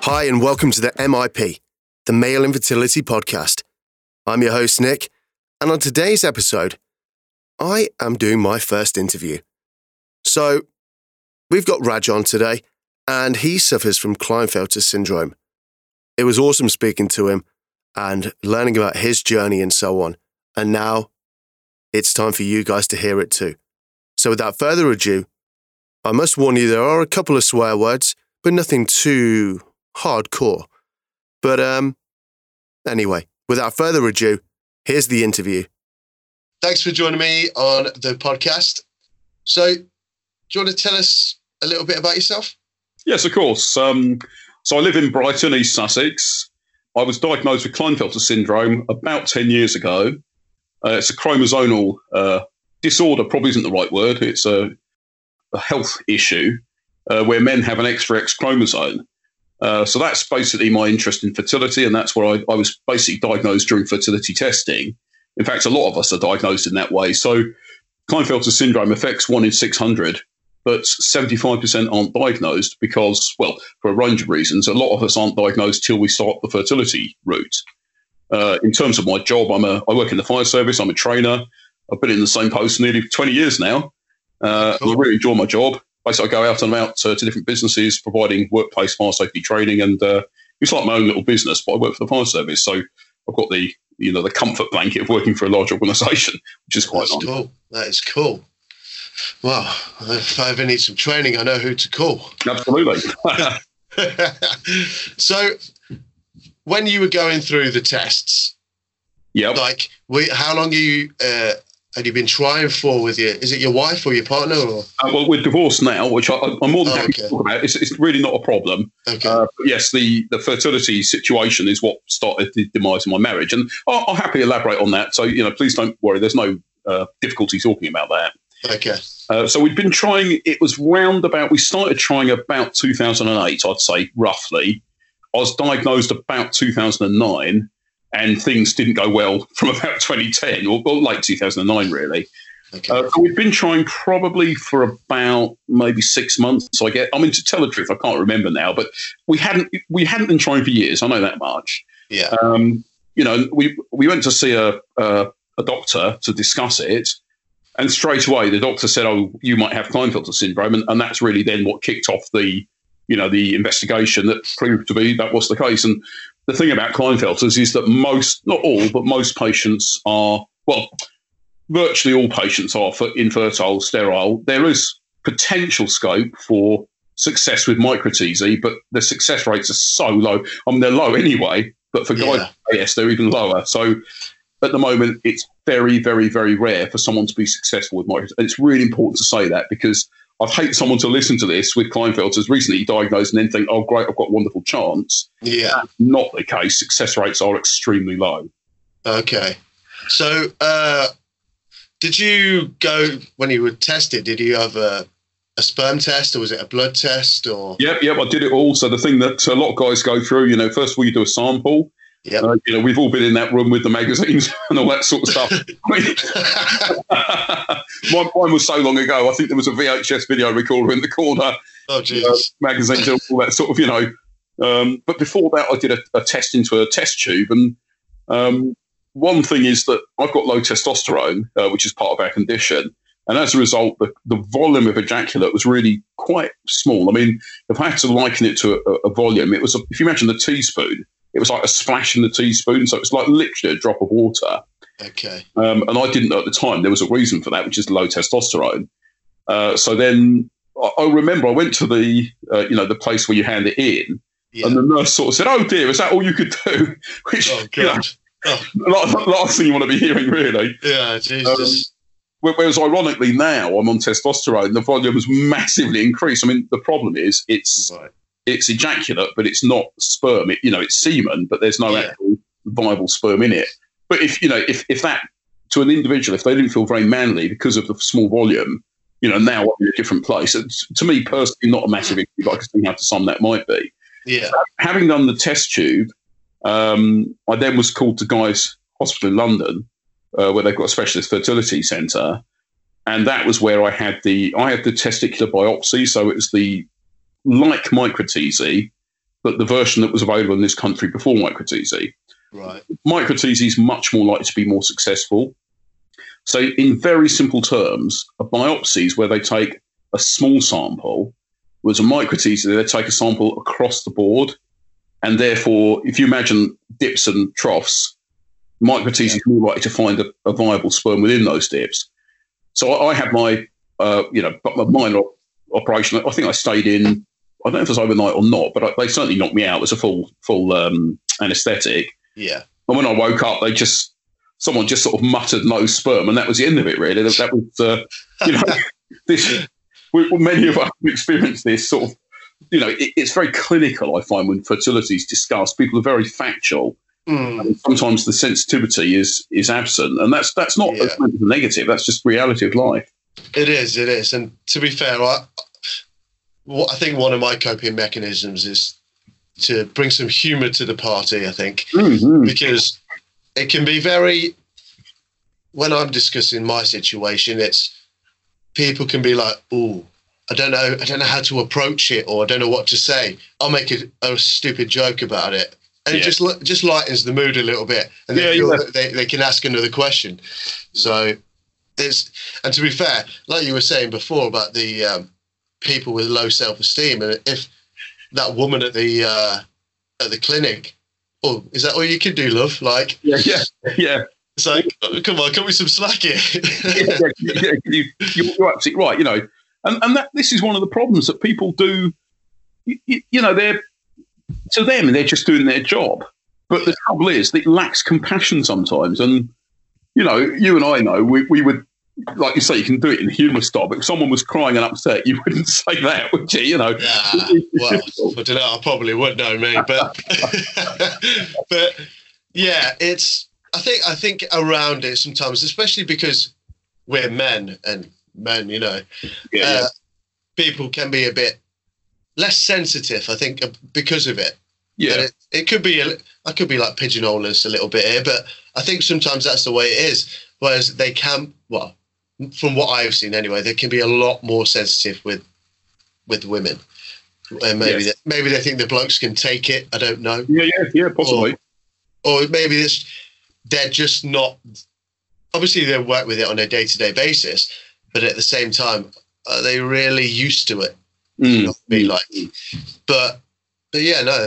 Hi, and welcome to the MIP, the Male Infertility Podcast. I'm your host, Nick, and on today's episode, I am doing my first interview. So, we've got Raj on today, and he suffers from Klinefelter syndrome. It was awesome speaking to him and learning about his journey and so on, and now it's time for you guys to hear it too. So without further ado, I must warn you there are a couple of swear words, but nothing too hardcore. But anyway, without further ado, here's the interview. Thanks for joining me on the podcast. So, do you want to tell us a little bit about yourself? Yes, of course. So I live in Brighton, East Sussex. I was diagnosed with Klinefelter syndrome about 10 years ago. It's a chromosomal disorder, probably isn't the right word. It's a health issue where men have an extra X chromosome. So that's basically my interest in fertility, and that's where I was basically diagnosed during fertility testing. In fact, a lot of us are diagnosed in that way. So Klinefelter syndrome affects 1 in 600, but 75% aren't diagnosed because, well, for a range of reasons, a lot of us aren't diagnosed till we start the fertility route. In terms of my job, I work in the fire service. I'm a trainer. I've been in the same post for nearly 20 years now. Cool. I really enjoy my job. Basically, I go out and about to different businesses providing workplace fire safety training, and it's like my own little business, but I work for the fire service. So I've got the comfort blanket of working for a large organisation, which is quite nice. Cool. That is cool. Well, if I ever need some training, I know who to call. Absolutely. So, when you were going through the tests, how long had you been trying for with your? Is it your wife or your partner? Or? Well, we're divorced now, which I'm more than happy to talk about. It's really not a problem. Okay. But yes, the fertility situation is what started the demise of my marriage, and I'll happily elaborate on that. So please don't worry. There's no difficulty talking about that. Okay. So we'd been trying. It was we started trying about 2008, I'd say roughly. I was diagnosed about 2009. And things didn't go well from about 2010 or late 2009, really. Okay. So we've been trying probably for about maybe 6 months. To tell the truth, I can't remember now, but we hadn't been trying for years. I know that much. Yeah. We went to see a doctor to discuss it, and straight away the doctor said, "Oh, you might have Klinefelter syndrome," and that's really then what kicked off the investigation that proved to be that was the case. And the thing about Klinefelters is that most, not all, but most patients are, virtually all patients are infertile, sterile. There is potential scope for success with micro-TZ, but the success rates are so low. I mean, they're low anyway, but for guys, yes, they're even lower. So at the moment, it's very, very, very rare for someone to be successful with micro-TZ. And it's really important to say that because I'd hate someone to listen to this with Klinefelters recently diagnosed and then think, oh, great, I've got a wonderful chance. Yeah. That's not the case. Success rates are extremely low. Okay. So did you go, when you were tested, did you have a sperm test or was it a blood test? Or? Yep, I did it all. So the thing that a lot of guys go through, first of all, you do a sample. Yep. We've all been in that room with the magazines and all that sort of stuff. Mine was so long ago. I think there was a VHS video recorder in the corner. Oh, Jesus. Magazines and all that sort of, But before that, I did a test into a test tube. And one thing is that I've got low testosterone, which is part of our condition. And as a result, the volume of ejaculate was really quite small. I mean, if I had to liken it to a volume, it was, if you imagine the teaspoon, it was like a splash in the teaspoon. So it was like literally a drop of water. Okay. And I didn't know at the time there was a reason for that, which is low testosterone. So then I remember I went to the place where you hand it in, and the nurse sort of said, "Oh dear, is that all you could do?" Which, last thing you want to be hearing, really. Yeah, Jesus. Whereas ironically now I'm on testosterone, the volume has massively increased. I mean, the problem is it's ejaculate, but it's not sperm. It's semen, but there's no actual viable sperm in it. But if that to an individual, if they didn't feel very manly because of the small volume, now I'm in a different place. To me personally, not a massive issue, but I can see how to some that might be. Yeah. Having done the test tube, I then was called to Guy's Hospital in London, where they've got a specialist fertility centre, and that was where I had the testicular biopsy. So it was the like micro-TZ, but the version that was available in this country before MicroTZ. Right. MicroTZ is much more likely to be more successful. So in very simple terms, a biopsy is where they take a small sample, whereas a MicroTZ, they take a sample across the board. And therefore, if you imagine dips and troughs, MicroTZ is more likely to find a viable sperm within those dips. So I had my, minor operation. I think I stayed in, I don't know if it was overnight or not, but they certainly knocked me out. It was a full anaesthetic. Yeah. And when I woke up, someone just sort of muttered no sperm, and that was the end of it, really. That was, this. Many of us have experienced this sort of, it's very clinical, I find, when fertility is discussed. People are very factual. And sometimes the sensitivity is absent, and that's not as much as a negative. That's just reality of life. It is. And to be fair, I think one of my coping mechanisms is to bring some humour to the party. I think because it can be very. When I'm discussing my situation, it's people can be like, "Ooh, I don't know how to approach it, or I don't know what to say." I'll make a stupid joke about it. And it just lightens the mood a little bit, and they feel that they can ask another question. So and to be fair, like you were saying before about the people with low self-esteem, and if that woman at the clinic, oh, is that all you can do, love? Like, yeah. It's like, oh, come on, cut me some slack here. You're absolutely right. And this is one of the problems that people do. They're. To them, they're just doing their job. But the trouble is, it lacks compassion sometimes. And, you and I know, we would, like you say, you can do it in humour style, but if someone was crying and upset, you wouldn't say that, would you? Well, I don't know, I probably would know me. But, but yeah, I think around it sometimes, especially because we're men, people can be a bit less sensitive, I think, because of it. Yeah, it could be. I could be like pigeonholing us a little bit here, but I think sometimes that's the way it is. Whereas they can, well, from what I've seen anyway, they can be a lot more sensitive with women, and maybe they think the blokes can take it. I don't know. Yeah, possibly. Or maybe they're just not. Obviously, they work with it on a day-to-day basis, but at the same time, are they really used to it? But yeah, no.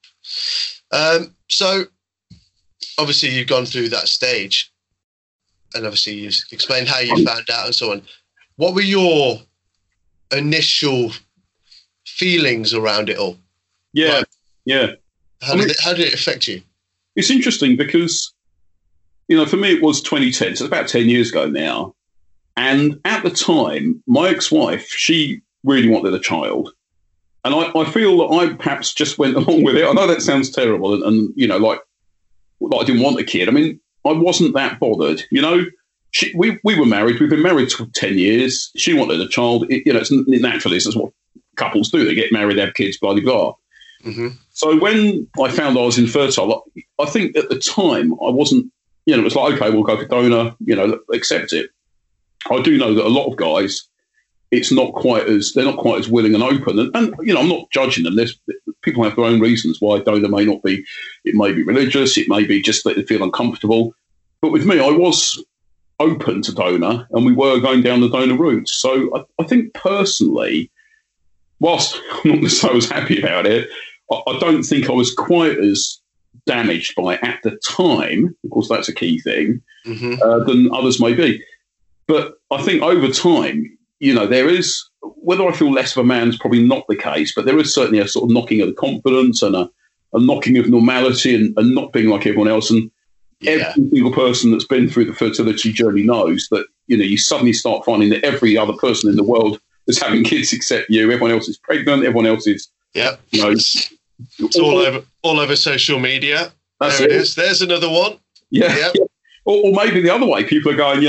So obviously you've gone through that stage, and obviously you explained how you found out and so on. What were your initial feelings around it all? Yeah. How did it affect you? It's interesting because, for me it was 2010, so it's about 10 years ago now. And at the time, my ex-wife, she really wanted a child. And I feel that I perhaps just went along with it. I know that sounds terrible and like I didn't want a kid. I mean, I wasn't that bothered. We were married. We've been married for 10 years. She wanted a child. It's naturally, it's what couples do. They get married, they have kids, blah, blah, blah. Mm-hmm. So when I found I was infertile, I think at the time I wasn't, it was like, okay, we'll go for donor, accept it. I do know that a lot of guys, they're not quite as willing and open. And I'm not judging them. People have their own reasons why donor may not be. It may be religious. It may be just that they feel uncomfortable. But with me, I was open to donor, and we were going down the donor route. So I think personally, whilst I'm not going to say I was happy about it, I don't think I was quite as damaged by it at the time. Of course, that's a key thing, than others may be. But I think over time, there is, whether I feel less of a man is probably not the case, but there is certainly a sort of knocking of the confidence and a knocking of normality and not being like everyone else. And every single person that's been through the fertility journey knows that, you suddenly start finding that every other person in the world is having kids except you. Everyone else is pregnant. Everyone else is, it's all over social media. That's there it is. There's another one. Yeah. Or maybe the other way, people are going,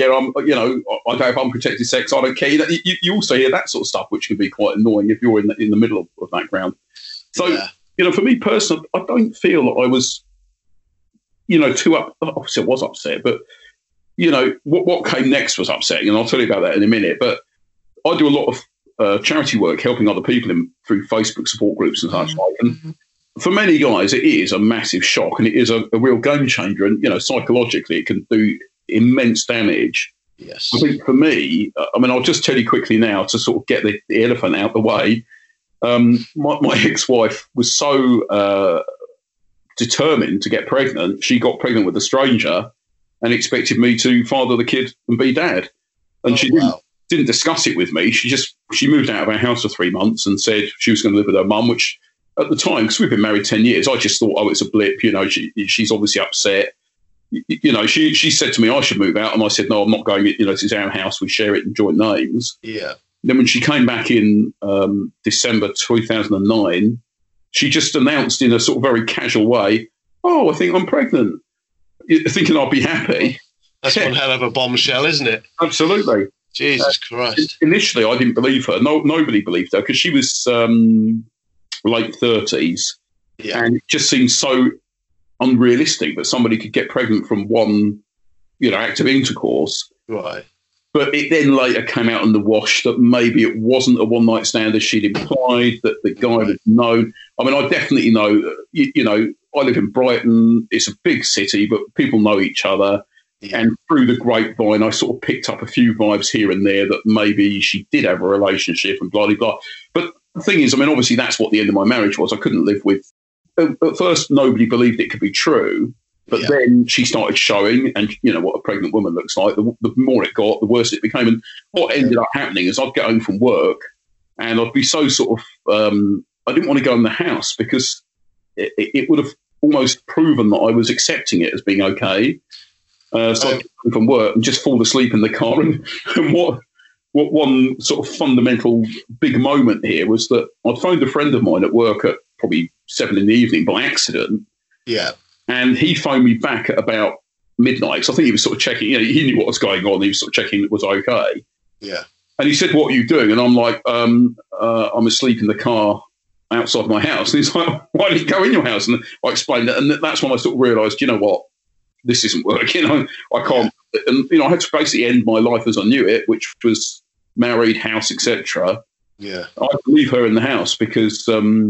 I have unprotected sex, I don't care. You also hear that sort of stuff, which can be quite annoying if you're in the middle of that ground. So, for me personally, I don't feel that I was, too up. Obviously, I was upset, but what came next was upsetting, and I'll tell you about that in a minute. But I do a lot of charity work, helping other people through Facebook support groups and such like. And for many guys, it is a massive shock, and it is a real game changer. And psychologically, it can do immense damage. Yes. I think for me, I'll just tell you quickly now to sort of get the elephant out the way. My ex-wife was so determined to get pregnant. She got pregnant with a stranger and expected me to father the kid and be dad. And she didn't discuss it with me. She moved out of our house for 3 months and said she was going to live with her mum, which at the time, because we've been married 10 years, I just thought, oh, it's a blip. She's obviously upset. She said to me I should move out, and I said, no, I'm not going. This is our house. We share it in joint names. Yeah. Then when she came back in December 2009, she just announced in a sort of very casual way, oh, I think I'm pregnant, thinking I'd be happy. That's one hell of a bombshell, isn't it? Absolutely. Jesus Christ. Initially, I didn't believe her. Nobody believed her because she was late 30s. Yeah. And it just seemed so unrealistic that somebody could get pregnant from one, act of intercourse. Right. But it then later came out in the wash that maybe it wasn't a one-night stand as she'd implied, that the guy was known. I definitely know, I live in Brighton. It's a big city, but people know each other. Yeah. And through the grapevine, I sort of picked up a few vibes here and there that maybe she did have a relationship and blah, blah, blah. But the thing is, obviously that's what the end of my marriage was. I couldn't live with. At first, nobody believed it could be true. But then she started showing, and what a pregnant woman looks like. The more it got, the worse it became. And what ended up happening is I'd get home from work, and I'd be so sort of I didn't want to go in the house because it would have almost proven that I was accepting it as being okay. So I'd get home from work and just fall asleep in the car. And what one sort of fundamental big moment here was that I'd phoned a friend of mine at work at probably 7 p.m. by accident. Yeah. And he phoned me back at about midnight. So I think he was sort of checking, he knew what was going on. He was sort of checking it was okay. Yeah. And he said, what are you doing? And I'm like, I'm asleep in the car outside my house. And he's like, why didn't you go in your house? And I explained it. And that's when I sort of realised, you know what, this isn't working. I can't. Yeah. And, I had to basically end my life as I knew it, which was married, house, etc. Yeah. I had to leave her in the house because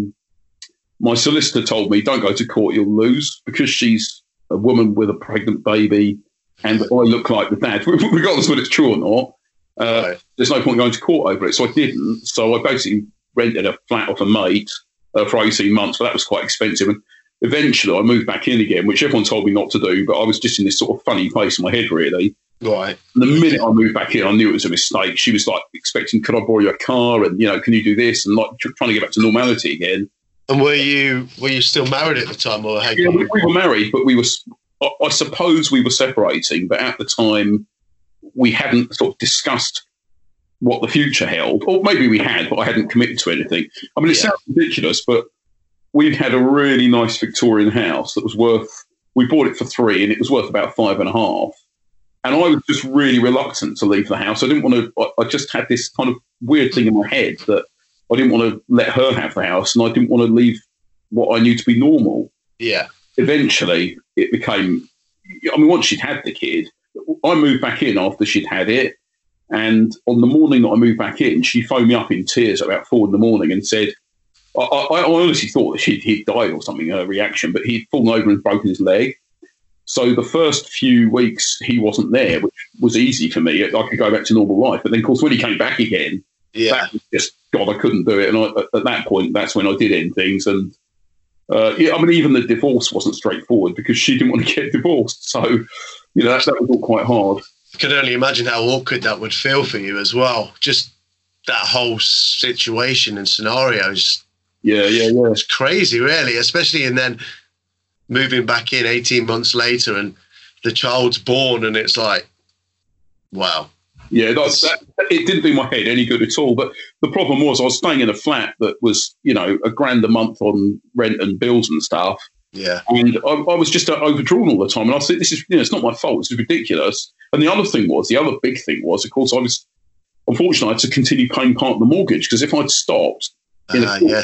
my solicitor told me, don't go to court, you'll lose, because she's a woman with a pregnant baby and I look like the dad, regardless of whether it's true or not. Right. There's no point going to court over it. So I didn't. So I basically rented a flat off a mate for 18 months, but that was quite expensive. And eventually I moved back in again, which everyone told me not to do, but I was just in this sort of funny place in my head, really. Right. And the minute I moved back in, I knew it was a mistake. She was like expecting, could I borrow your car? And, can you do this? And like trying to get back to normality again. And were you still married at the time, or we were married, but I suppose we were separating. But at the time, we hadn't sort of discussed what the future held, or maybe we had, but I hadn't committed to anything. It sounds ridiculous, but we had a really nice Victorian house that was worth. We bought it for 3, and it was worth about 5.5. And I was just really reluctant to leave the house. I didn't want to. I just had this kind of weird thing in my head that I didn't want to let her have the house, and I didn't want to leave what I knew to be normal. Yeah. Eventually, it became, once she'd had the kid, I moved back in after she'd had it. And on the morning that I moved back in, she phoned me up in tears at about 4 a.m. and said, I honestly thought that he'd died or something, her reaction, but he'd fallen over and broken his leg. So the first few weeks he wasn't there, which was easy for me. I could go back to normal life. But then, of course, when he came back again, that was just, God, I couldn't do it. And at that point, that's when I did end things. And even the divorce wasn't straightforward because she didn't want to get divorced. So, that was all quite hard. I can only imagine how awkward that would feel for you as well. Just that whole situation and scenarios. Yeah. It's crazy, really, especially and then moving back in 18 months later and the child's born and it's like, wow. Yeah, it didn't do my head any good at all. But the problem was I was staying in a flat that was, $1,000 a month on rent and bills and stuff. Yeah. And I was just overdrawn all the time. And I thought, this is, it's not my fault. This is ridiculous. And the other big thing was, of course, I was, unfortunately, I had to continue paying part of the mortgage because if I'd stopped, so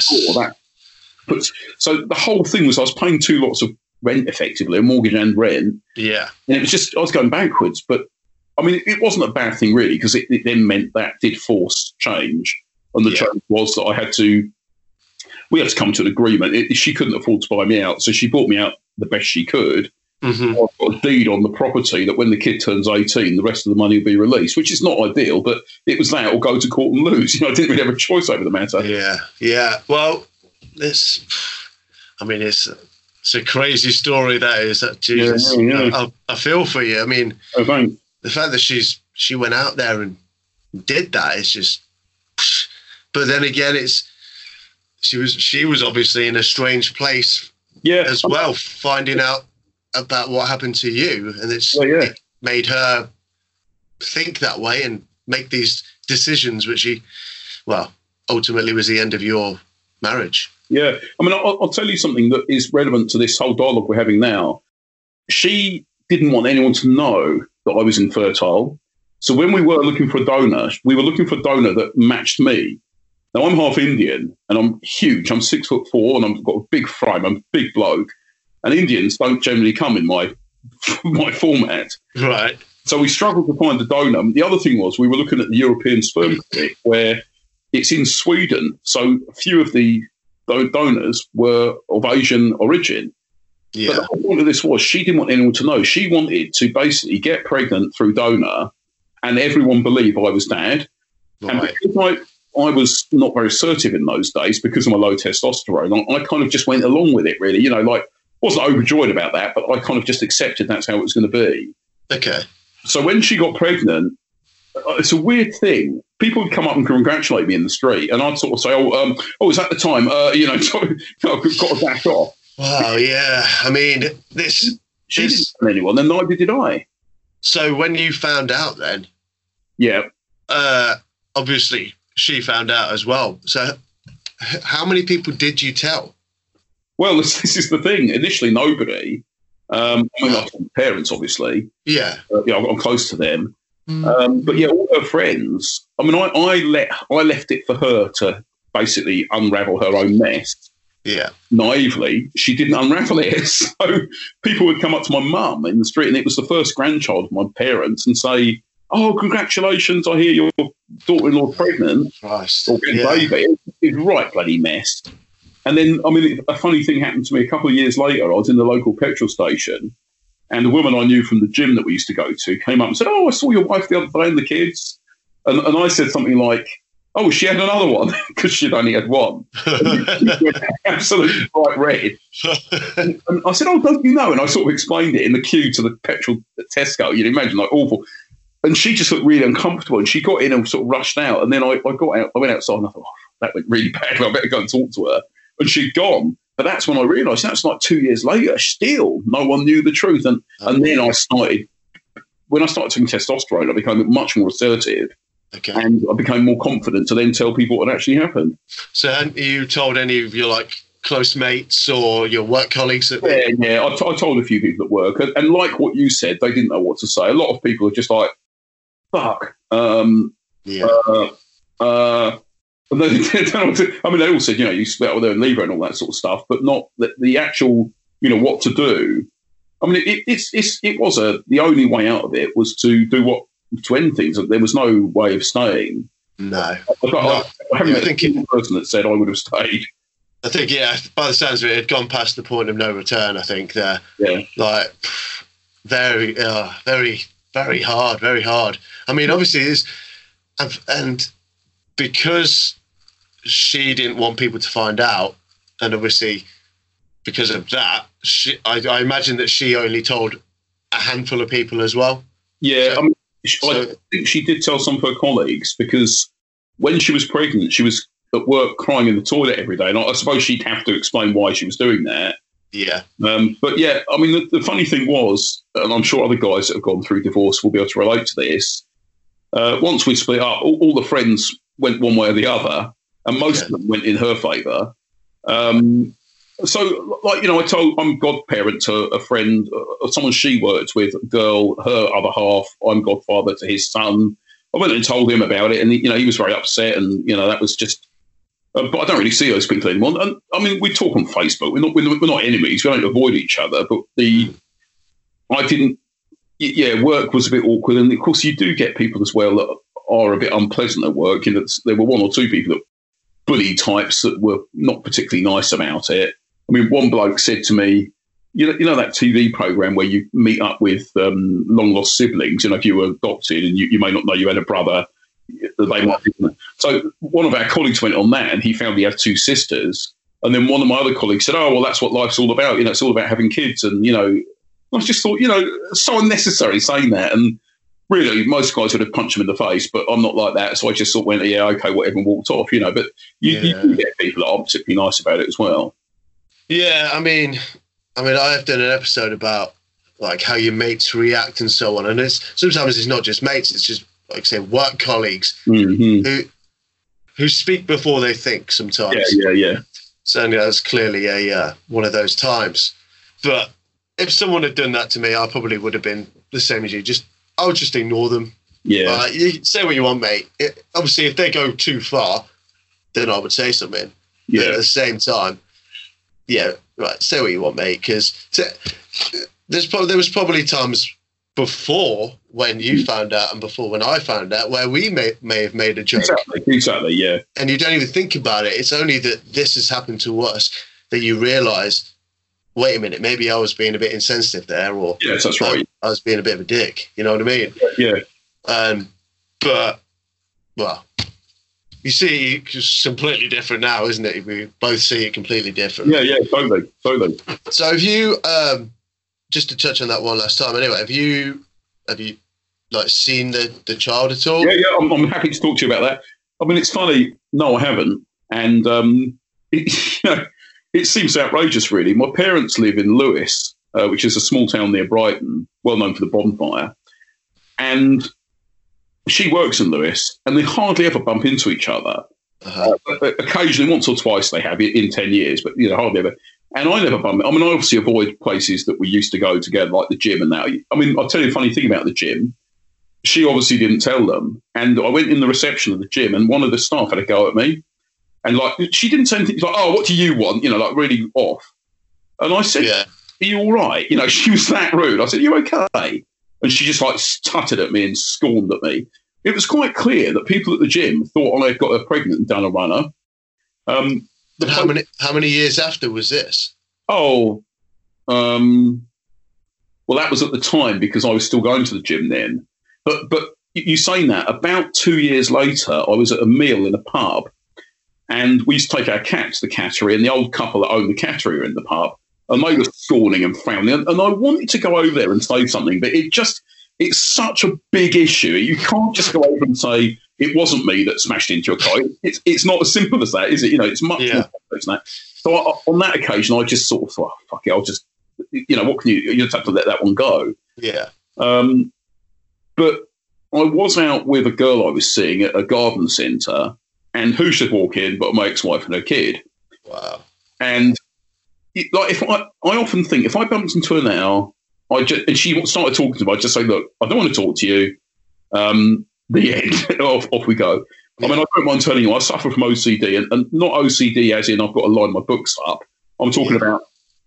the whole thing was I was paying 2 lots of rent effectively, a mortgage and rent. Yeah. And it was just, I was going backwards. But it wasn't a bad thing really because it then meant that did force change. And the change was that we had to come to an agreement. She couldn't afford to buy me out, so she bought me out the best she could. Mm-hmm. I've got a deed on the property that when the kid turns 18, the rest of the money will be released, which is not ideal, but it was that or go to court and lose. I didn't really have a choice over the matter. Yeah. Well, it's a crazy story, that is. That, Jesus, I feel for you. I mean, the fact that she went out there and did that is just. But then again, she was obviously in a strange place, as well, finding out about what happened to you, and it made her think that way and make these decisions, which ultimately was the end of your marriage. Yeah, I mean, I'll tell you something that is relevant to this whole dialogue we're having now. She didn't want anyone to know that I was infertile. So when we were looking for a donor, we were looking for a donor that matched me. Now, I'm half Indian and I'm huge. I'm 6'4" and I've got a big frame. I'm a big bloke. And Indians don't generally come in my format. Right. So we struggled to find a donor. The other thing was we were looking at the European Sperm Clinic, where it's in Sweden. So a few of the donors were of Asian origin. Yeah. But the whole point of this was she didn't want anyone to know. She wanted to basically get pregnant through donor and everyone believe I was dad. Right. And because I was not very assertive in those days because of my low testosterone, I kind of just went along with it, really. Wasn't overjoyed about that, but I kind of just accepted that's how it was going to be. Okay. So when she got pregnant, it's a weird thing. People would come up and congratulate me in the street, and I'd sort of say, is that the time? I've got to back off. Wow, yeah. I mean, She didn't tell anyone, and neither did I. So when you found out then? Yeah. Obviously, she found out as well. So how many people did you tell? Well, this is the thing. Initially, nobody. I told my parents, obviously. Yeah. I'm close to them. But yeah, all her friends. I mean, I left it for her to basically unravel her own mess. Yeah. Naively, she didn't unravel it. So people would come up to my mum in the street, and it was the first grandchild of my parents, and say, "Oh, congratulations! I hear your daughter-in-law's pregnant." Christ. Or getting a baby. It was right bloody mess. And then, I mean, a funny thing happened to me a couple of years later. I was in the local petrol station, and a woman I knew from the gym that we used to go to came up and said, "Oh, I saw your wife the other day and the kids." And I said something like, "Oh, she had another one," because she'd only had one. Absolutely bright red. And I said, "Oh, don't you know?" And I sort of explained it in the queue to the petrol at Tesco. You'd imagine, like, awful. And she just looked really uncomfortable, and she got in and sort of rushed out. And then I got out. I went outside, and I thought, that went really bad. I better go and talk to her. And she'd gone. But that's when I realised, that's like 2 years later, still no one knew the truth. And then when I started taking testosterone, I became much more assertive. Okay. And I became more confident to then tell people what had actually happened. So hadn't you told any of your close mates or your work colleagues? Yeah. I told a few people at work. And like what you said, they didn't know what to say. A lot of people are just like, fuck. And they all said, you split up with her and leave her and all that sort of stuff, but not the actual, what to do. I mean, it was the only way out of it was to do to end things. There was no way of staying. No. I haven't met a person that said I would have stayed. I think, by the sounds of it, it had gone past the point of no return, I think, there. Yeah. Very, very, very hard, very hard. I mean, obviously, and because she didn't want people to find out, and obviously because of that, I imagine that she only told a handful of people as well. Yeah, I think she did tell some of her colleagues, because when she was pregnant, she was at work crying in the toilet every day, and I suppose she'd have to explain why she was doing that. Yeah. But yeah, I mean, the funny thing was, and I'm sure other guys that have gone through divorce will be able to relate to this, once we split up, all the friends went one way or the other, and most of them went in her favour. So, I'm godparent to a friend, someone she worked with, a girl, her other half. I'm godfather to his son. I went and told him about it, and he was very upset, and that was just. But I don't really see those people anymore. And I mean, we talk on Facebook. We're not enemies. We don't avoid each other. But I didn't. Yeah, work was a bit awkward, and of course, you do get people as well that are a bit unpleasant at work. You know, there were one or two people that bully types that were not particularly nice about it. I mean, one bloke said to me, you know that TV program where you meet up with long lost siblings. You know, if you were adopted and you may not know you had a brother, they might be. So one of our colleagues went on that, and he found he had two sisters. And then one of my other colleagues said, "Oh, well, that's what life's all about. You know, it's all about having kids." And I just thought, so unnecessary saying that. And really, most guys would have punched him in the face, but I'm not like that. So I just went, yeah, okay, whatever, and walked off. But you get people that are particularly nice about it as well. Yeah, I mean, I have done an episode about like how your mates react and so on, and sometimes it's not just mates; it's just like say work colleagues who speak before they think. Sometimes, yeah. So that's clearly a one of those times. But if someone had done that to me, I probably would have been the same as you. I would just ignore them. Yeah, you say what you want, mate. Obviously, if they go too far, then I would say something. Yeah. But at the same time, yeah, right. Say what you want, mate. Because there was probably times before when you found out and before when I found out where we may have made a joke. Exactly, yeah. And you don't even think about it. It's only that this has happened to us that you realise, wait a minute, maybe I was being a bit insensitive there, or yes, that's right. I was being a bit of a dick. You know what I mean? Yeah. But well, you see, it's completely different now, isn't it? We both see it completely different. Yeah, totally. So have you, just to touch on that one last time, anyway, have you like seen the child at all? Yeah, I'm happy to talk to you about that. I mean, it's funny. No, I haven't, and it seems outrageous, really. My parents live in Lewes, which is a small town near Brighton, well known for the bonfire, and she works in Lewes, and they hardly ever bump into each other. Occasionally, once or twice they have in 10 years, but hardly ever. And I never bump. I mean, I obviously avoid places that we used to go together, like the gym and that. I mean, I'll tell you a funny thing about the gym. She obviously didn't tell them. And I went in the reception of the gym, and one of the staff had a go at me. And, like, she didn't say anything. She's like, "Oh, what do you want?" Like, really off. And I said, "Are you all right?" She was that rude. I said, "Are you okay?" And she just, like, stuttered at me and scorned at me. It was quite clear that people at the gym thought I had got her pregnant and done a runner. How many years after was this? Well, that was at the time because I was still going to the gym then. But you saying that, about 2 years later, I was at a meal in a pub, and we used to take our cat to the cattery, and the old couple that owned the cattery were in the pub, and they were scorning and frowning. And I wanted to go over there and say something, but it's such a big issue. You can't just go over and say, it wasn't me that smashed into a car. It's not as simple as that, is it? It's much more complex than that. So on that occasion, I just sort of thought, fuck it, I'll just, what can you just have to let that one go. Yeah. But I was out with a girl I was seeing at a garden centre, and who should walk in but my ex-wife and her kid. Wow. And if I often think, if I bumped into her now, and she started talking to me, I'd just say, look, I don't want to talk to you. The end. off we go. Yeah. I mean, I don't mind telling you, I suffer from OCD, and not OCD as in I've got to line my books up. I'm talking about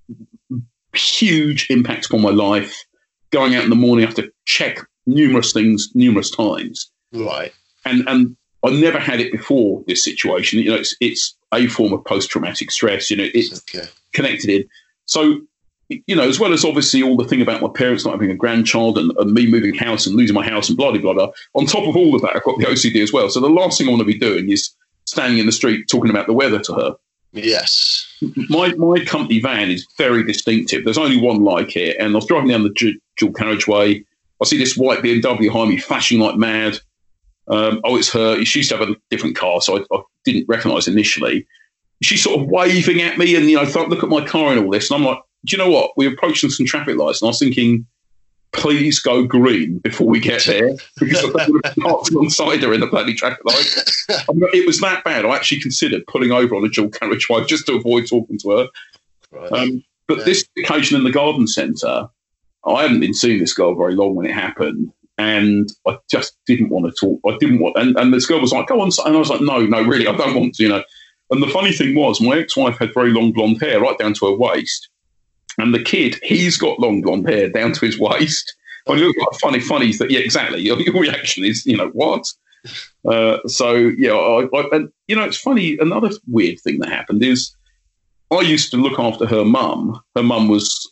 huge impact upon my life. Going out in the morning, I have to check numerous things numerous times. Right. And I never had it before this situation. It's a form of post-traumatic stress. It's connected in. So, as well as obviously all the thing about my parents not having a grandchild and me moving house and losing my house and blah, blah, blah. On top of all of that, I've got the OCD as well. So the last thing I want to be doing is standing in the street talking about the weather to her. Yes. My company van is very distinctive. There's only one like it. And I was driving down the dual carriageway. I see this white BMW behind me flashing like mad. It's her. She used to have a different car, so I didn't recognise initially. She's sort of waving at me and, look at my car and all this. And I'm like, do you know what? We're approaching some traffic lights, and I was thinking, please go green before we get there, because I would have parked alongside her in the bloody traffic light. It was that bad. I actually considered pulling over on a dual carriageway just to avoid talking to her. Right. But this occasion in the garden centre, I hadn't been seeing this girl very long when it happened, and I just didn't want to talk. I didn't want, and this girl was like, go on, and I was like, no, really, I don't want to, And the funny thing was, my ex-wife had very long blonde hair right down to her waist. And the kid, he's got long blonde hair down to his waist. I look like funny. Yeah, exactly. Your reaction is, what? So yeah, and it's funny. Another weird thing that happened is I used to look after her mum. Her mum was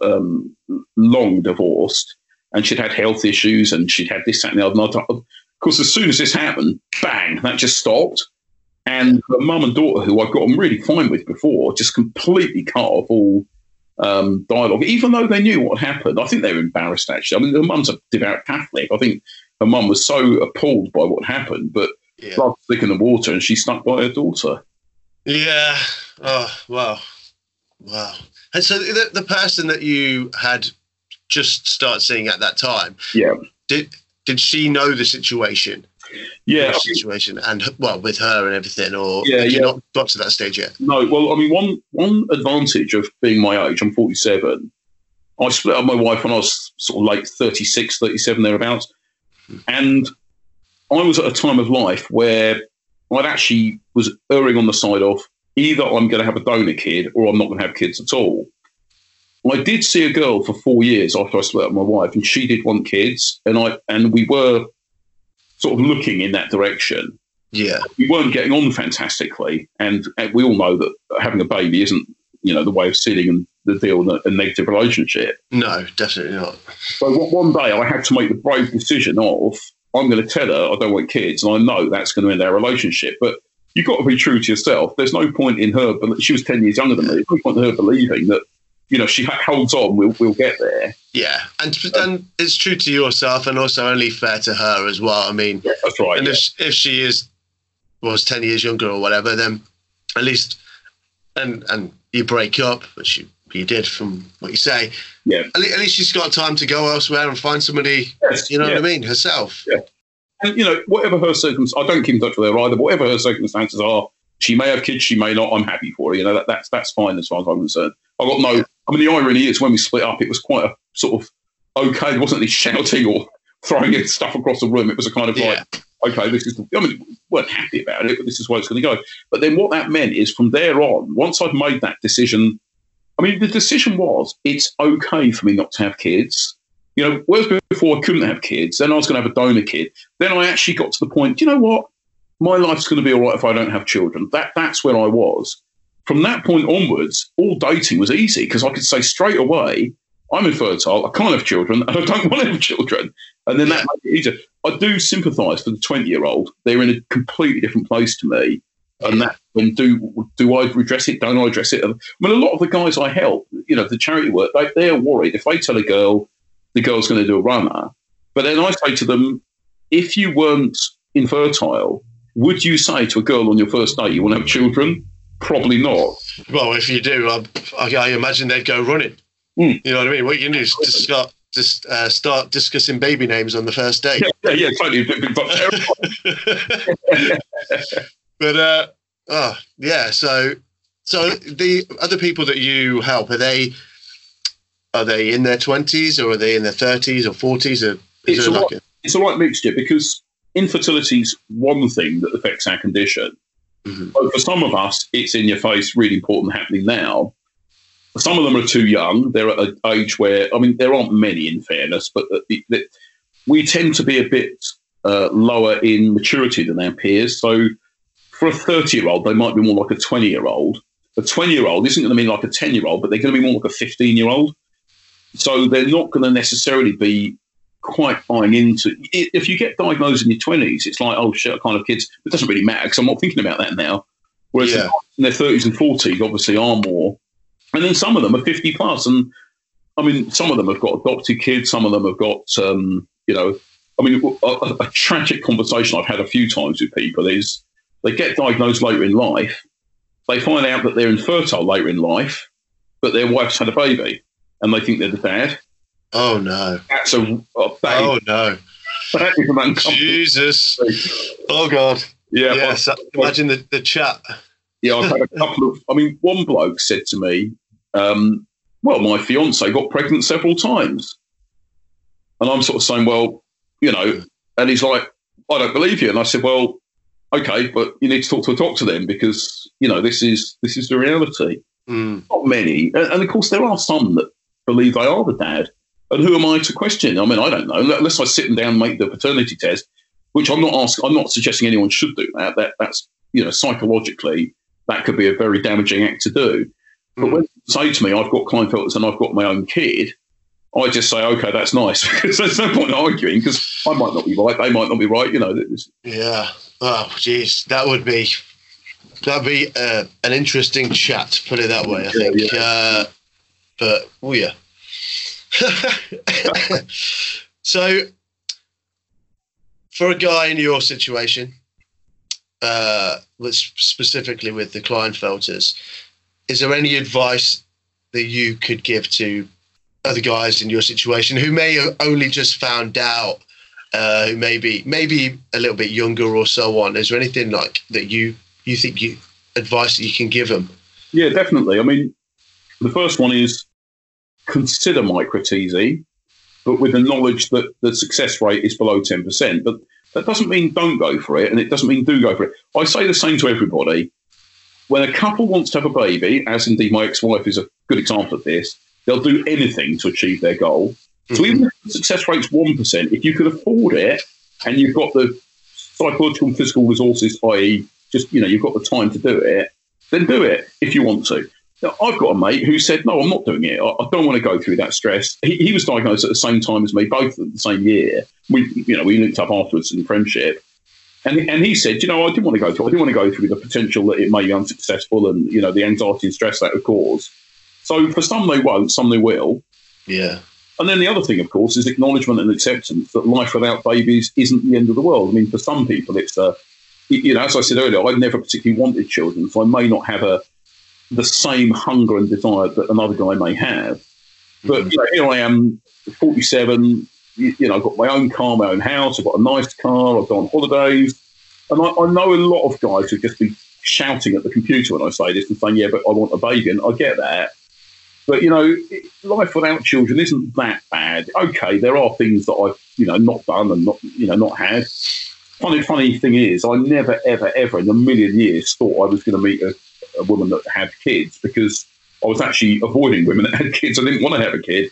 long divorced, and she'd had health issues, and she'd had this, that, and the other. Of course, as soon as this happened, bang, that just stopped. And her mum and daughter, who I got on really fine with before, just completely cut off all dialogue, even though they knew what happened. I think they were embarrassed, actually. I mean, her mum's a devout Catholic. I think her mum was so appalled by what happened, but blood thick in the water, and she stuck by her daughter. Yeah. Oh, wow. Wow. And so the person that you had just started seeing at that time, did she know the situation? Yeah, situation, and with her and everything, or you not got to that stage yet? No, well, I mean, one advantage of being my age, I'm 47. I split up with my wife when I was sort of late 36, 37, thereabouts, and I was at a time of life where I'd actually was erring on the side of either I'm going to have a donor kid or I'm not going to have kids at all. I did see a girl for 4 years after I split up with my wife, and she did want kids, and we were sort of looking in that direction. Yeah. We weren't getting on fantastically, and we all know that having a baby isn't, the way of sealing the deal in a negative relationship. No, definitely not. So one day I had to make the brave decision of, I'm going to tell her I don't want kids, and I know that's going to end our relationship, but you've got to be true to yourself. There's no point in her, she was 10 years younger than me, there's no point in her believing that, she holds on, we'll get there. Yeah, and it's true to yourself, and also only fair to her as well. I mean, that's right. And if she was 10 years younger or whatever, then at least, and you break up, which you did from what you say. Yeah. At least she's got time to go elsewhere and find somebody. Yes, what I mean, herself. Yeah. And whatever her circumstances, I don't keep in touch with her either. But whatever her circumstances are, she may have kids, she may not. I'm happy for her. That's fine as far as I'm concerned. I got no. I mean, the irony is when we split up, it was quite a sort of okay. There wasn't any shouting or throwing stuff across the room. It was a kind of like, okay, this is. We weren't happy about it, but this is where it's going to go. But then what that meant is from there on, once I'd made that decision, I mean, the decision was it's okay for me not to have kids. Whereas before I couldn't have kids, then I was going to have a donor kid. Then I actually got to the point, you know what? My life's going to be all right if I don't have children. That's where I was. From that point onwards, all dating was easy because I could say straight away, I'm infertile, I can't have children, and I don't want to have children. And then that made it easier. I do sympathise for the 20-year-old. They're in a completely different place to me. And that, when do I redress it? Don't I address it? I mean, a lot of the guys I help, the charity work, they're worried. If they tell a girl the girl's going to do a runner, but then I say to them, if you weren't infertile, would you say to a girl on your first date you want to have children? Probably not. Well, if you do, I imagine they'd go running. You know what I mean? What you can do is just start discussing baby names on the first date. Yeah, totally. But so the other people that you help, are they in their 20s or are they in their 30s or 40s? It's a right mixture because infertility is one thing that affects our condition. Mm-hmm. But for some of us, it's in your face, really important, happening now. Some of them are too young. They're at an age where, I mean, there aren't many in fairness, but we tend to be a bit lower in maturity than our peers. So for a 30-year-old, they might be more like a 20-year-old. A 20-year-old isn't going to be like a 10-year-old, but they're going to be more like a 15-year-old. So they're not going to necessarily be quite buying into it. If you get diagnosed in your 20s, it's like, oh shit, I can't have kids. It doesn't really matter because I'm not thinking about that now. Whereas in their 30s and 40s obviously are more. And then some of them are 50 plus. And I mean, some of them have got adopted kids. Some of them have got, a tragic conversation I've had a few times with people is they get diagnosed later in life. They find out that they're infertile later in life, but their wife's had a baby and they think they're the dad. Oh, no. That's a baby. Oh, no. That is an uncomfortable Jesus. Oh, God. Yeah. Yes, imagine the chat. Yeah, I've had a couple of... I mean, one bloke said to me, my fiancée got pregnant several times. And I'm sort of saying, and he's like, I don't believe you. And I said, well, okay, but you need to talk to a doctor then because, this is the reality. Not many. And, of course, there are some that believe they are the dad. And who am I to question? I mean, I don't know. Unless I sit them down and make the paternity test, which I'm not suggesting anyone should do that. That's, psychologically, that could be a very damaging act to do. But when you say to me, I've got Klinefelters and I've got my own kid, I just say, okay, that's nice, because there's no point in arguing, because I might not be right, they might not be right, Yeah. Oh, geez, that'd be an interesting chat, to put it that way, I think. Yeah. But, oh yeah. So, for a guy in your situation, specifically with the Klinefelters, is there any advice that you could give to other guys in your situation who may have only just found out, who maybe a little bit younger or so on? Is there anything like that you think advice that you can give them? Yeah, definitely. I mean, the first one is consider micro-teasing, but with the knowledge that the success rate is below 10%. But that doesn't mean don't go for it, and it doesn't mean do go for it. I say the same to everybody. When a couple wants to have a baby, as indeed my ex-wife is a good example of this, they'll do anything to achieve their goal. Mm-hmm. So even if the success rate's 1%, if you can afford it and you've got the psychological and physical resources, i.e. just, you've got the time to do it, then do it if you want to. Now, I've got a mate who said, no, I'm not doing it. I don't want to go through that stress. He was diagnosed at the same time as me, both at the same year. We linked up afterwards in friendship. And he said, I didn't want to go through. I didn't want to go through the potential that it may be unsuccessful and, the anxiety and stress that would cause. So for some they won't, some they will. Yeah. And then the other thing, of course, is acknowledgement and acceptance that life without babies isn't the end of the world. I mean, for some people, it's as I said earlier, I never particularly wanted children, so I may not have the same hunger and desire that another guy may have. But here I am, 47. I've got my own car, my own house. I've got a nice car. I've gone on holidays, and I know a lot of guys who just be shouting at the computer when I say this and saying, "Yeah, but I want a baby," and I get that. But life without children isn't that bad. Okay, there are things that I've not done and not had. Funny thing is, I never ever in a million years thought I was going to meet a woman that had kids, because I was actually avoiding women that had kids. I didn't want to have a kid.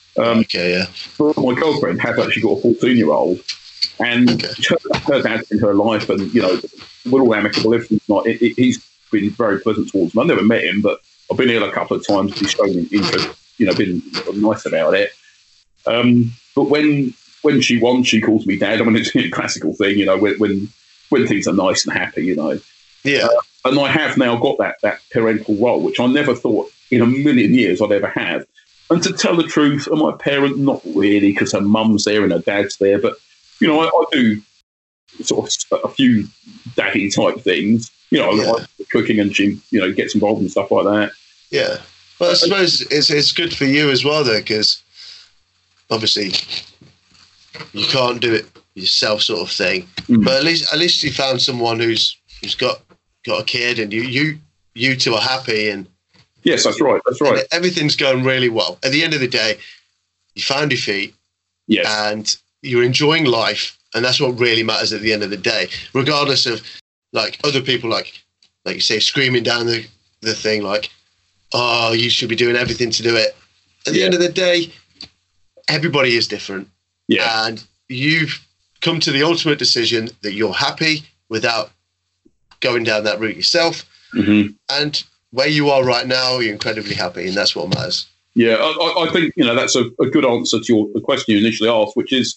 But my girlfriend had actually got a 14-year-old, and her dad's in her life, and we're all amicable. Everything's not. He's been very pleasant towards me. I never met him, but I've been here a couple of times. He's shown interest, been nice about it. But when she won, she calls me dad. I mean, it's a classical thing, when things are nice and happy, Yeah. And I have now got that parental role, which I never thought in a million years I'd ever have. And to tell the truth, am I a parent? Not really, because her mum's there and her dad's there. But, I do sort of a few daddy type things. Like cooking, and she, gets involved and stuff like that. Yeah. Well, I suppose it's good for you as well, though, because obviously you can't do it yourself, sort of thing. Mm. But at least you found someone who's got a kid, and you two are happy, and yes, that's right. That's right. Everything's going really well. At the end of the day, you found your feet, yes, and you're enjoying life, and that's what really matters at the end of the day. Regardless of like other people, like you say, screaming down the thing, like, oh, you should be doing everything to do it. At the end of the day, everybody is different, and you've come to the ultimate decision that you're happy without going down that route yourself, and where you are right now, you're incredibly happy, and that's what matters. Yeah, I think that's a good answer to the question you initially asked, which is,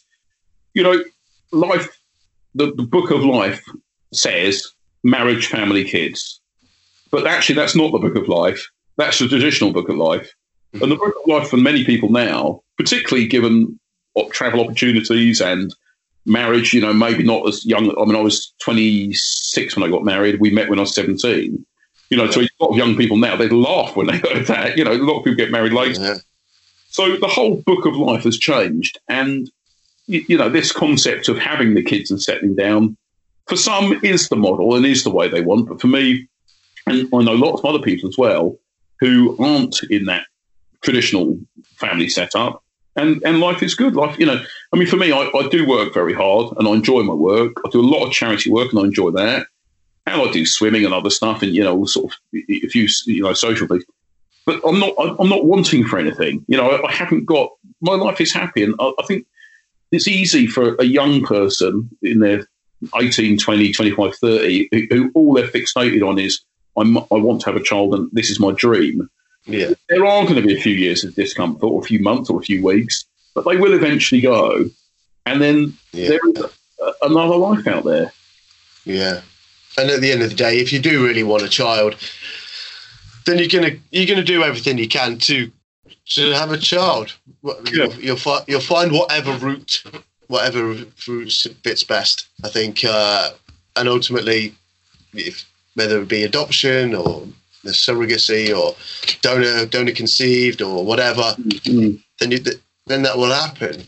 life. The book of life says marriage, family, kids, but actually that's not the book of life. That's the traditional book of life, and the book of life for many people now, particularly given travel opportunities and marriage. Maybe not as young. I mean, I was 26 when I got married. We met when I was 17. To a lot of young people now, they'd laugh when they heard that. A lot of people get married later. Yeah. So the whole book of life has changed. And, this concept of having the kids and settling down, for some is the model and is the way they want. But for me, and I know lots of other people as well, who aren't in that traditional family setup, and life is good. Life, for me, I do work very hard and I enjoy my work. I do a lot of charity work and I enjoy that. And I do swimming and other stuff, and sort of a few social things. But I'm not wanting for anything. I haven't got. My life is happy, and I think it's easy for a young person in their 18, 20, 25, 30, who all they're fixated on is, I want to have a child and this is my dream. Yeah. There are going to be a few years of discomfort, or a few months, or a few weeks, but they will eventually go. And then there is another life out there. Yeah. And at the end of the day, if you do really want a child, then you're gonna do everything you can to have a child. Yeah. You'll find whatever route fits best, I think. And ultimately, whether it be adoption or the surrogacy or donor conceived or whatever, then that will happen.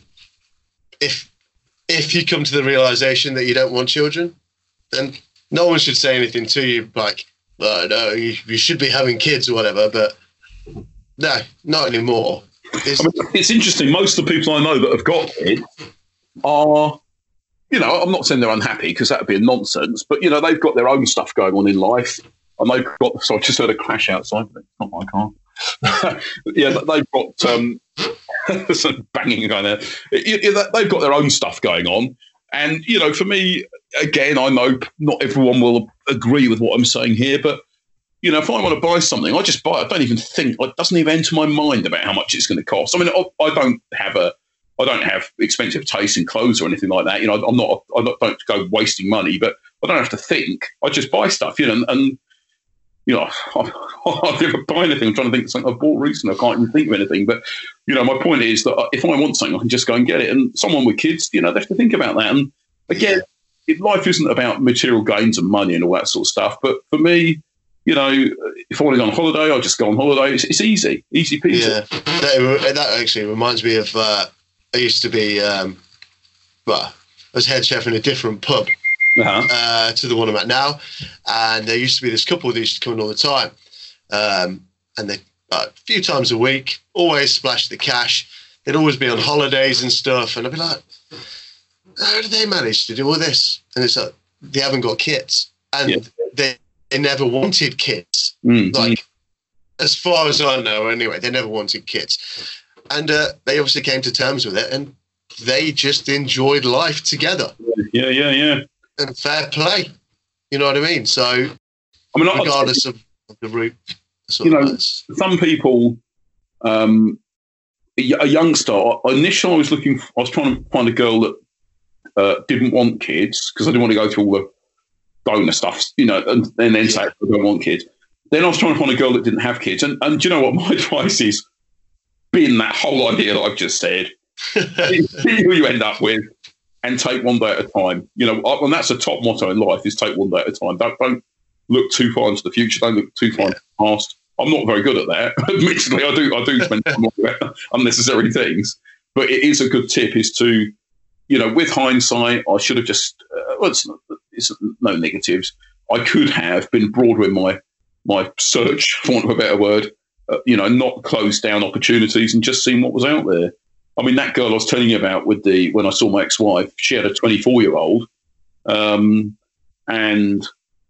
If you come to the realization that you don't want children, then no one should say anything to you like, oh, no, you should be having kids or whatever. But no, not anymore. It's interesting. Most of the people I know that have got kids are, I'm not saying they're unhappy, because that would be a nonsense, but, they've got their own stuff going on in life. And so I just heard a crash outside, but it's not my car. Yeah, they've got some banging going there. They've got their own stuff going on. And, for me, again, I know not everyone will agree with what I'm saying here, but, if I want to buy something, I just buy it. I don't even think, it doesn't even enter my mind about how much it's going to cost. I mean, I don't have expensive taste in clothes or anything like that. I don't go wasting money, but I don't have to think. I just buy stuff, and I never buy anything. I'm trying to think of something I've bought recently. I can't even think of anything. But, my point is that if I want something, I can just go and get it. And someone with kids, they have to think about that. And again, life isn't about material gains and money and all that sort of stuff. But for me, if I want to go on holiday, I'll just go on holiday. It's easy peasy. Yeah, that actually reminds me of, I used to be, I was head chef in a different pub. To the one I'm at now, and there used to be this couple that used to come in all the time, and they a few times a week, always splash the cash. They'd always be on holidays and stuff, and I'd be like, how do they manage to do all this? And it's like, they haven't got kids, and they never wanted kids. Like, as far as I know, anyway, they never wanted kids, and they obviously came to terms with it, and they just enjoyed life together. Yeah. And fair play, you know what I mean? So, regardless of the route, some people, a youngster. Initially, I was trying to find a girl that didn't want kids, because I didn't want to go through all the donor stuff, and then say I don't want kids. Then I was trying to find a girl that didn't have kids, and do you know what my advice is? Bin that whole idea that I've just said. See who you end up with. And take one day at a time, and that's a top motto in life: is take one day at a time. Don't look too far into the future. Don't look too far into the past. I'm not very good at that. Admittedly, I do spend time on unnecessary things. But it is a good tip: is to, with hindsight, I should have just. It's no negatives. I could have been broader in my search, for want of a better word. Not closed down opportunities and just seen what was out there. I mean, that girl I was telling you about when I saw my ex-wife, she had a 24-year-old, and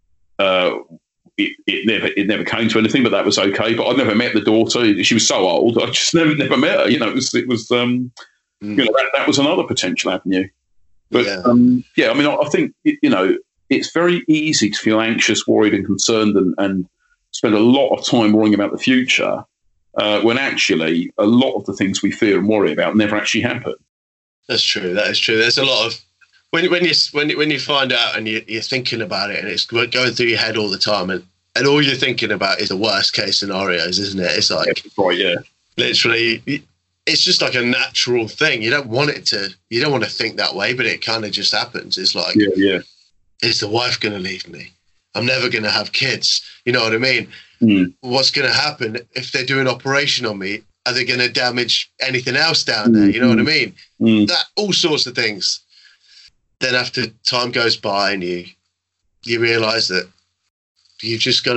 it never came to anything, but that was okay. But I never met the daughter. She was so old, I just never met her. It was that was another potential avenue. But I think it's very easy to feel anxious, worried, and concerned, and spend a lot of time worrying about the future. When actually a lot of the things we fear and worry about never actually happen. That's true. That is true. There's a lot of when you find out and you're thinking about it, and it's going through your head all the time, and all you're thinking about is the worst case scenarios, isn't it? It's like, literally, it's just like a natural thing. You don't want to think that way, but it kind of just happens. It's like, is the wife going to leave me? I'm never going to have kids. You know what I mean? What's going to happen if they do an operation on me? Are they going to damage anything else down there? You know what I mean? That all sorts of things. Then after time goes by and you realise that you've just got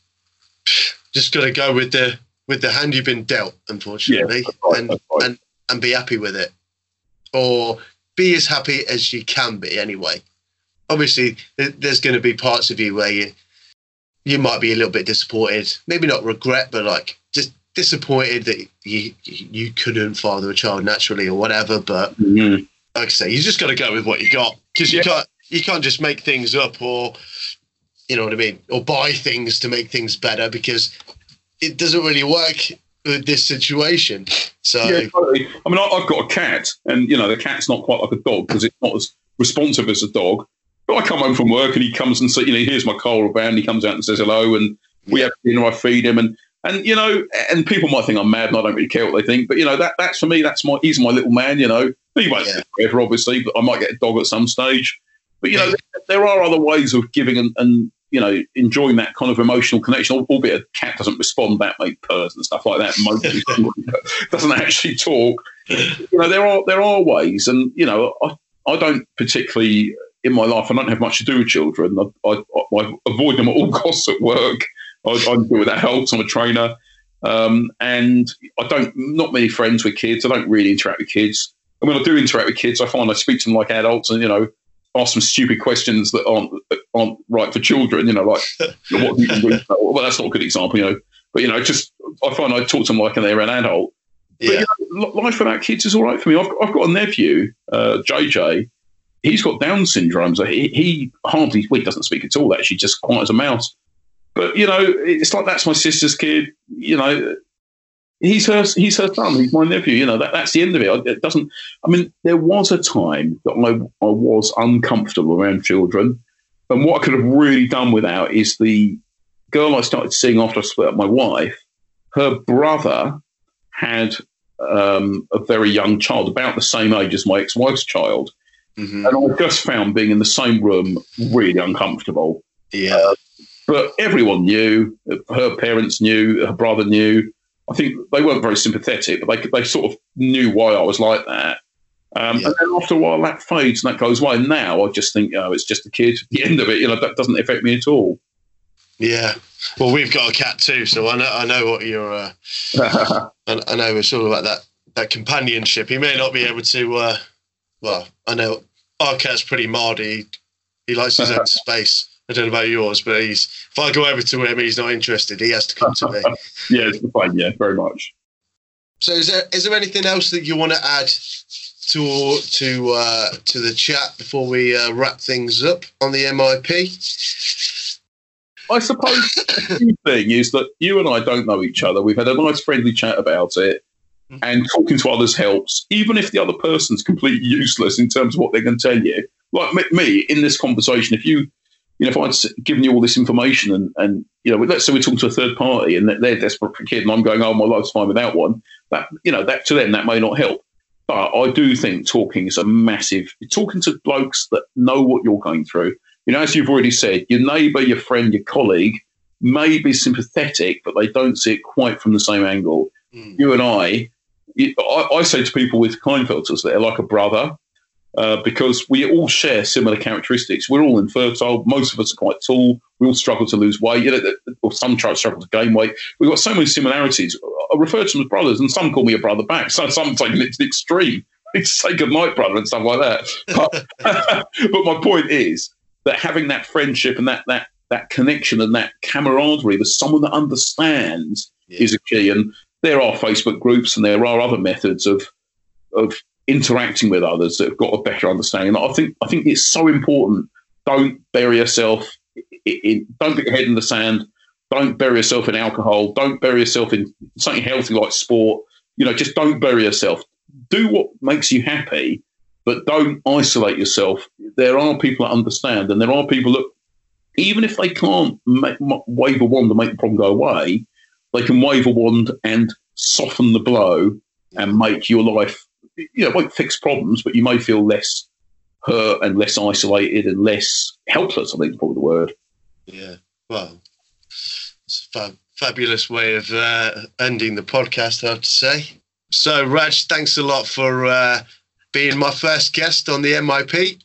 to go with the hand you've been dealt, unfortunately, and be happy with it, or be as happy as you can be anyway. Obviously, there's going to be parts of you where you might be a little bit disappointed, maybe not regret, but like just disappointed that you couldn't father a child naturally or whatever. But like I say, you just got to go with what you got, because you you can't just make things up, or you know what I mean, or buy things to make things better, because it doesn't really work with this situation. So yeah, totally. I mean, I've got a cat, and you know, the cat's not quite like a dog because it's not as responsive as a dog. But I come home from work and he comes and says, you know, he hears my choral band, he comes out and says hello, and we have dinner, I feed him, and you know, and people might think I'm mad and I don't really care what they think, but you know, that's for me, he's my little man, you know. He won't live forever, obviously, but I might get a dog at some stage. But you know, there are other ways of giving and you know, enjoying that kind of emotional connection, albeit a cat doesn't respond that, make purrs and stuff like that. Mostly doesn't actually talk. You know, there are ways, and you know, I don't particularly in my life. I don't have much to do with children. I avoid them at all costs at work. I do with that helps. I'm a trainer, and I not many friends with kids. I don't really interact with kids. And when I do interact with kids, I find I speak to them like adults, and you know, ask some stupid questions that aren't right for children. You know, like what do you do? Well, that's not a good example, you know. But you know, just I find I talk to them like they're an adult. Yeah. But you know, life without kids is all right for me. I've got a nephew, JJ. He's got Down syndrome, so he hardly he doesn't speak at all. Actually, just quiet as a mouse. But you know, it's like that's my sister's kid. You know, he's her son. He's my nephew. You know, that's the end of it. It doesn't. I mean, there was a time that I was uncomfortable around children, and what I could have really done without is the girl I started seeing after I split up my wife. Her brother had a very young child, about the same age as my ex-wife's child, and I just found being in the same room really uncomfortable. Yeah. But everyone knew, her parents knew, her brother knew. I think they weren't very sympathetic, but they sort of knew why I was like that. And then after a while, that fades and that goes away. And now I just think, it's just a kid. At the end of it, you know, that doesn't affect me at all. Yeah. Well, we've got a cat too, so I know what you're. I know it's all about that companionship. He may not be able to. Well, I know our cat's pretty mardy. He likes his own space. I don't know about yours, but if I go over to him, he's not interested. He has to come to me. Yeah, it's fine. Yeah, very much. So, is there anything else that you want to add to the chat before we wrap things up on the MIP? I suppose the key thing is that you and I don't know each other. We've had a nice friendly chat about it, and talking to others helps, even if the other person's completely useless in terms of what they're going to tell you. Like me, in this conversation, if I'd given you all this information and you know, let's say we're talking to a third party and they're desperate for a kid and I'm going, oh, my life's fine without one, that, you know, that to them, that may not help. But I do think talking is talking to blokes that know what you're going through. You know, as you've already said, your neighbour, your friend, your colleague may be sympathetic, but they don't see it quite from the same angle. You and I say to people with Klinefelters that they're like a brother. Because we all share similar characteristics. We're all infertile. Most of us are quite tall. We all struggle to lose weight, you know, or some struggle to gain weight. We've got so many similarities. I refer to them as brothers, and some call me a brother back. So some take it to the extreme. Say goodnight, brother, and stuff like that. But my point is that having that friendship and that connection and that camaraderie with someone that understands is a key. And there are Facebook groups and there are other methods of interacting with others that have got a better understanding. I think it's so important. Don't bury yourself don't put your head in the sand. Don't bury yourself in alcohol. Don't bury yourself in something healthy like sport. You know, just don't bury yourself. Do what makes you happy, but don't isolate yourself. There are people that understand, and there are people that, even if they can't wave a wand to make the problem go away, they can wave a wand and soften the blow and make your life, you know, it won't fix problems, but you may feel less hurt and less isolated and less helpless, I think is probably the word. Yeah, well, it's a fabulous way of ending the podcast, I have to say. So, Raj, thanks a lot for being my first guest on the MIP.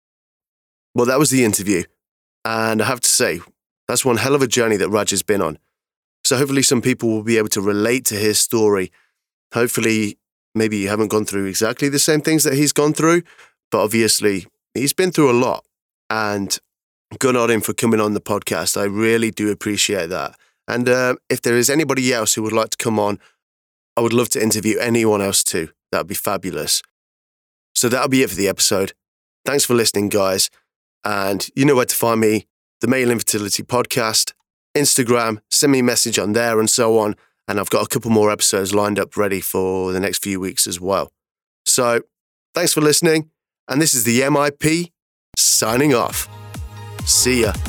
Well, that was the interview. And I have to say, that's one hell of a journey that Raj has been on. So hopefully some people will be able to relate to his story. Hopefully, maybe you haven't gone through exactly the same things that he's gone through, but obviously he's been through a lot. And good on him for coming on the podcast. I really do appreciate that. And if there is anybody else who would like to come on, I would love to interview anyone else too. That would be fabulous. So that'll be it for the episode. Thanks for listening, guys. And you know where to find me, the Male Infertility Podcast, Instagram, send me a message on there and so on. And I've got a couple more episodes lined up ready for the next few weeks as well. So thanks for listening. And this is the MIP signing off. See ya.